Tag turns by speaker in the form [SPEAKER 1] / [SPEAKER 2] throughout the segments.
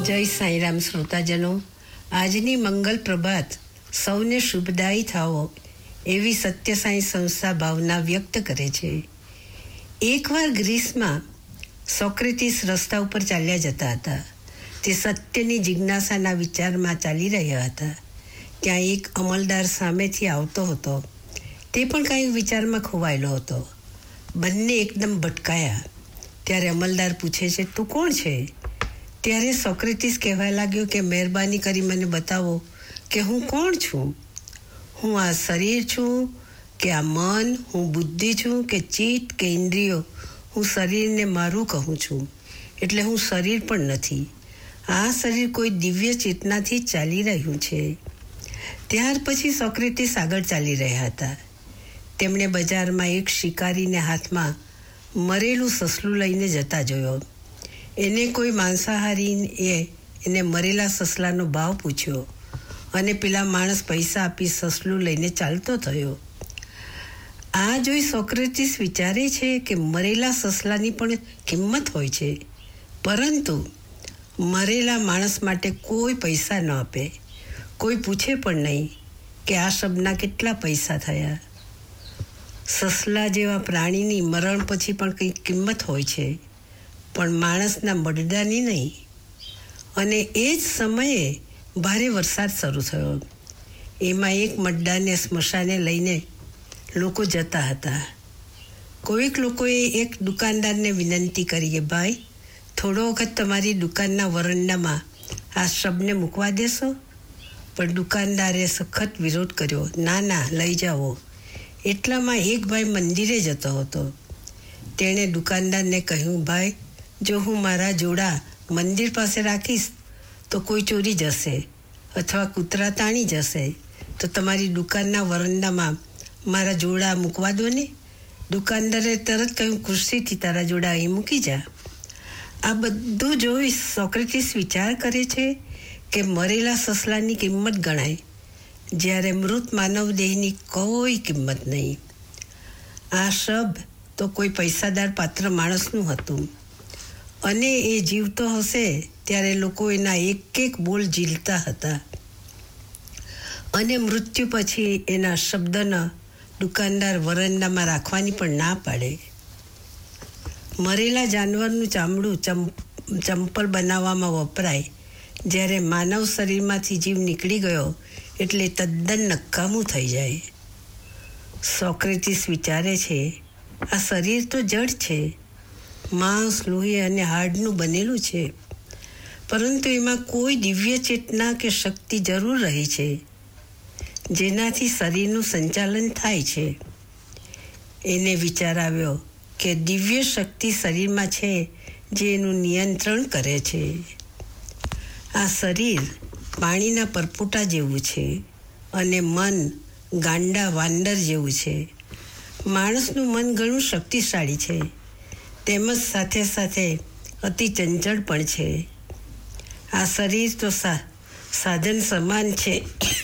[SPEAKER 1] જય સાંઈરામ શ્રોતાજનો, આજની મંગલ પ્રભાત સૌને શુભદાયી થાઓ એવી સત્ય સાંઈ સંસ્થા ભાવના વ્યક્ત કરે છે. એકવાર ગ્રીસમાં સોક્રેટિસ રસ્તા ઉપર ચાલ્યા જતા હતા. તે સત્યની જિજ્ઞાસાના વિચારમાં ચાલી રહ્યા હતા. ત્યાં એક અમલદાર સામેથી આવતો હતો. તે પણ કાંઈ વિચારમાં ખોવાયેલો હતો. બંને એકદમ ભટકાયા. ત્યારે અમલદાર પૂછે છે, તું કોણ છે? ત્યારે સોક્રેટિસ કહેવા લાગ્યો કે મહેરબાની કરી મને બતાવો કે હું કોણ છું. હું આ શરીર છું કે આ મન? હું બુદ્ધિ છું કે ચિત્ત કે ઇન્દ્રિયો? હું શરીરને મારું કહું છું, એટલે હું શરીર પણ નથી. આ શરીર કોઈ દિવ્ય ચેતનાથી જ ચાલી રહ્યું છે. ત્યાર પછી સોક્રેટિસ આગળ ચાલી રહ્યા હતા. તેમણે બજારમાં એક શિકારીને હાથમાં મરેલું સસલું લઈને જતા જોયો. એને કોઈ માંસાહારીએ એને મરેલા સસલાનો ભાવ પૂછ્યો અને પેલા માણસ પૈસા આપી સસલું લઈને ચાલતો થયો. આ જોઈ સોક્રેટિસ વિચારે છે કે મરેલા સસલાની પણ કિંમત હોય છે, પરંતુ મરેલા માણસ માટે કોઈ પૈસા ન આપે. કોઈ પૂછે પણ નહીં કે આ શબ્દના કેટલા પૈસા થયા. સસલા જેવા પ્રાણીની મરણ પછી પણ કંઈ કિંમત હોય છે, પણ માણસના બળદાની નહીં. અને એ જ સમયે ભારે વરસાદ શરૂ થયો. એમાં એક મડ્ડાને સ્મશાને લઈને લોકો જતા હતા. કોઈક લોકોએ એક દુકાનદારને વિનંતી કરી કે ભાઈ, થોડો વખત તમારી દુકાનના વરંડામાં આ શબને મૂકવા દેશો? પણ દુકાનદારે સખત વિરોધ કર્યો. ના, લઈ જાઓ. એટલામાં એક ભાઈ મંદિરે જતો હતો. તેણે દુકાનદારને કહ્યું, ભાઈ, જો હું મારા જોડા મંદિર પાસે રાખીશ તો કોઈ ચોરી જશે અથવા કૂતરા તાણી જશે, તો તમારી દુકાનના વરંડામાં મારા જોડા મૂકવા દો ને. દુકાનદારે તરત કહ્યું, ખુરશીથી તારા જોડા અહીં મૂકી જા. આ બધું જોઈ સોક્રેટિસ વિચાર કરે છે કે મરેલા સસલાની કિંમત ગણાય, જ્યારે મૃત માનવ દેહની કોઈ કિંમત નહીં. આ શબ તો કોઈ પૈસાદાર પાત્ર માણસનું હતું, અને એ જીવતો હશે ત્યારે લોકો એના એક એક બોલ ઝીલતા હતા, અને મૃત્યુ પછી એના શબ્દના દુકાનદાર વરંડામાં રાખવાની પણ ના પાડે. મરેલા જાનવરનું ચામડું ચંપલ બનાવવામાં વપરાય, જ્યારે માનવ શરીરમાંથી જીવ નીકળી ગયો એટલે તદ્દન નકામું થઈ જાય. સોક્રેટિસ વિચારે છે, આ શરીર તો જડ છે, માંસ, લોહી અને હાડનું બનેલું છે, પરંતુ એમાં કોઈ દિવ્ય ચેતના કે શક્તિ જરૂર રહી છે, જેનાથી શરીરનું સંચાલન થાય છે. એને વિચાર આવ્યો કે દિવ્ય શક્તિ શરીરમાં છે જે એનું નિયંત્રણ કરે છે. આ શરીર પાણીના પરપોટા જેવું છે અને મન ગાંડા વાંદર જેવું છે. માણસનું મન ઘણું શક્તિશાળી છે, તેમજ સાથે સાથે અતિ ચંચળ પણ છે. આ શરીર તો સાધન સમાન છે,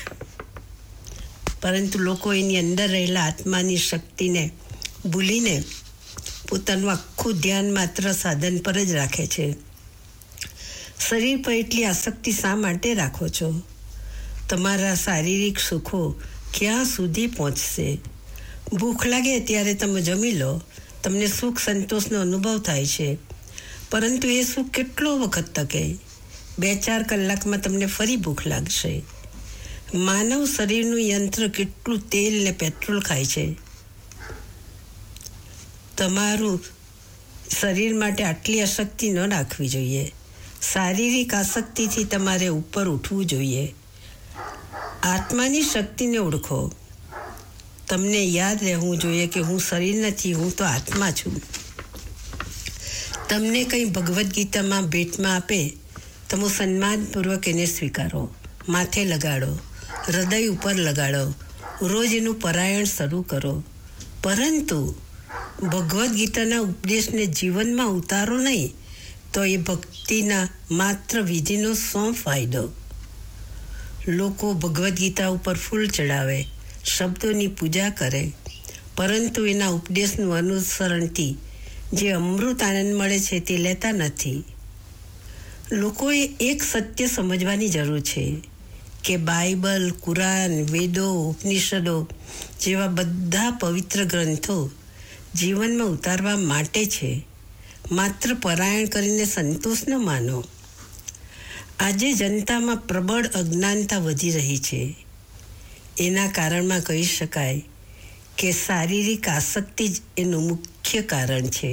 [SPEAKER 1] પરંતુ લોકો એની અંદર રહેલા આત્માની શક્તિને ભૂલીને પોતાનું આખું ધ્યાન માત્ર સાધન પર જ રાખે છે. શરીર પર એટલી આસક્તિ શા માટે રાખો છો? તમારા શારીરિક સુખો ક્યાં સુધી પહોંચશે? ભૂખ લાગે ત્યારે તમે જમી લો, તમને સુખ સંતોષનો અનુભવ થાય છે, પરંતુ એ સુખ કેટલો વખત ટકે? 2-4 કલાકમાં તમને ફરી ભૂખ લાગશે. માનવ શરીરનું યંત્ર કેટલું તેલ ને પેટ્રોલ ખાય છે. તમારું શરીર માટે આટલી આસક્તિ ન રાખવી જોઈએ. શારીરિક આસક્તિથી તમારે ઉપર ઉઠવું જોઈએ. આત્માની શક્તિને ઓળખો. તમને યાદ રહેવું જોઈએ કે હું શરીર નથી, હું તો આત્મા છું. તમને કંઈ ભગવદ્ ગીતામાં ભેટમાં આપે, તમે સન્માનપૂર્વક એને સ્વીકારો, માથે લગાડો, હૃદય ઉપર લગાડો, રોજ એનું પારાયણ શરૂ કરો. પરંતુ ભગવદ્ ગીતાના ઉપદેશને જીવનમાં ઉતારો નહીં તો એ ભક્તિના માત્ર વિધિનો શું ફાયદો? લોકો ભગવદ્ ગીતા ઉપર ફૂલ ચડાવે, શબ્દોની પૂજા કરે, પરંતુ એના ઉપદેશનું અનુસરણથી જે અમૃત આનંદ મળે છે તે લેતા નથી. લોકોએ એક સત્ય સમજવાની જરૂર છે કે બાઇબલ, કુરાન, વેદો, ઉપનિષદો જેવા બધા પવિત્ર ગ્રંથો જીવનમાં ઉતારવા માટે છે. માત્ર પારાયણ કરીને સંતોષ ન માનો. આજે જનતામાં પ્રબળ અજ્ઞાનતા વધી રહી છે. એના કારણમાં કહી શકાય કે શારીરિક આસક્તિ જ એનું મુખ્ય કારણ છે.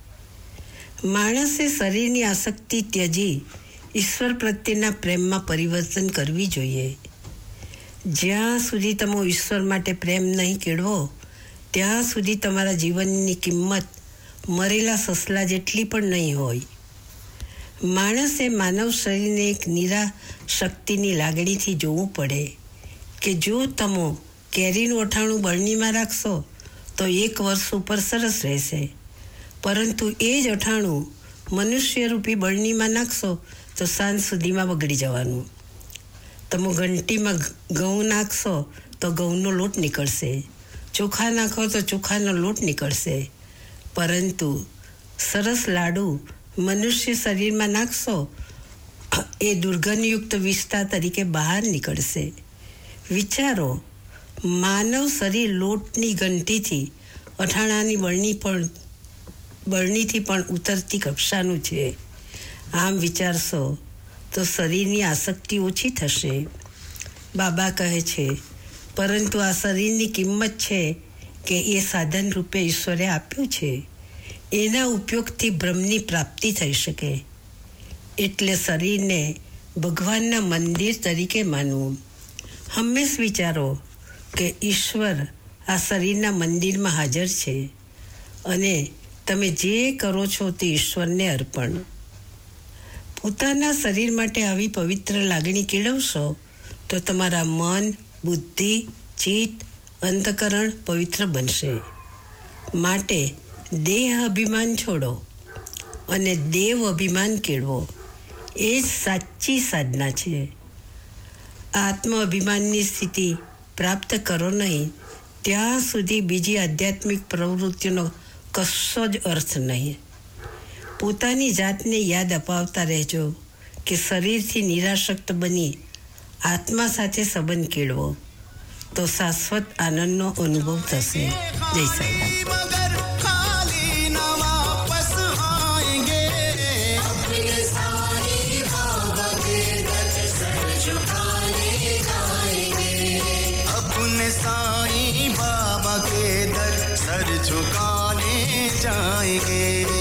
[SPEAKER 1] માણસે શરીરની આસક્તિ ત્યજી ઈશ્વર પ્રત્યેના પ્રેમમાં પરિવર્તન કરવી જોઈએ. જ્યાં સુધી તમે ઈશ્વર માટે પ્રેમ નહીં કેળવો ત્યાં સુધી તમારા જીવનની કિંમત મરેલા સસલા જેટલી પણ નહીં હોય. માણસે માનવ શરીરને એક નિરાશક્તિની લાગણીથી જોવું પડે કે જો તમે કેરીનું અઠાણું બરણીમાં રાખશો તો 1 વર્ષ ઉપર સરસ રહેશે, પરંતુ એ જ અઠાણું મનુષ્યરૂપી બરણીમાં નાખશો તો સાંજ સુધીમાં બગડી જવાનું. તમે ઘંટીમાં ઘઉં નાખશો તો ઘઉંનો લોટ નીકળશે, ચોખા નાખો તો ચોખાનો લોટ નીકળશે, પરંતુ સરસ લાડુ મનુષ્ય શરીરમાં નાખશો એ દુર્ગંધયુક્ત વિષતા તરીકે બહાર નીકળશે. વિચારો, માનવ શરીર લોટની ગંઠીથી અઠાણાની બરણીથી પણ ઉતરતી કક્ષાનું છે. આમ વિચારશો તો શરીરની આસક્તિ ઓછી થશે. બાબા કહે છે, પરંતુ આ શરીરની કિંમત છે કે એ સાધન રૂપે ઈશ્વરે આપ્યું છે. એના ઉપયોગથી બ્રહ્મની પ્રાપ્તિ થઈ શકે. એટલે શરીરને ભગવાનના મંદિર તરીકે માનવું. હંમેશ વિચારો કે ઈશ્વર આ શરીરના મંદિરમાં હાજર છે અને તમે જે કરો છો તે ઈશ્વરને અર્પણ. પોતાના શરીર માટે આવી પવિત્ર લાગણી કેળવશો તો તમારા મન, બુદ્ધિ, ચિત્ત, અંતકરણ પવિત્ર બનશે. માટે દેહ અભિમાન છોડો અને દેવ અભિમાન કેળવો. એ જ સાચી સાધના છે. આત્મ અભિમાનની સ્થિતિ પ્રાપ્ત કરો નહીં ત્યાં સુધી બીજી આધ્યાત્મિક પ્રવૃત્તિનો કશો જ અર્થ નહીં. પોતાની જાતને યાદ અપાવતા રહેજો કે શરીરથી નિરાશક્ત બની આત્મા સાથે સંબંધ કેળવો તો શાશ્વત આનંદનો અનુભવ થશે. જય સાંઈ.
[SPEAKER 2] साईं बाबा के दर सर झुकाने जाएंगे.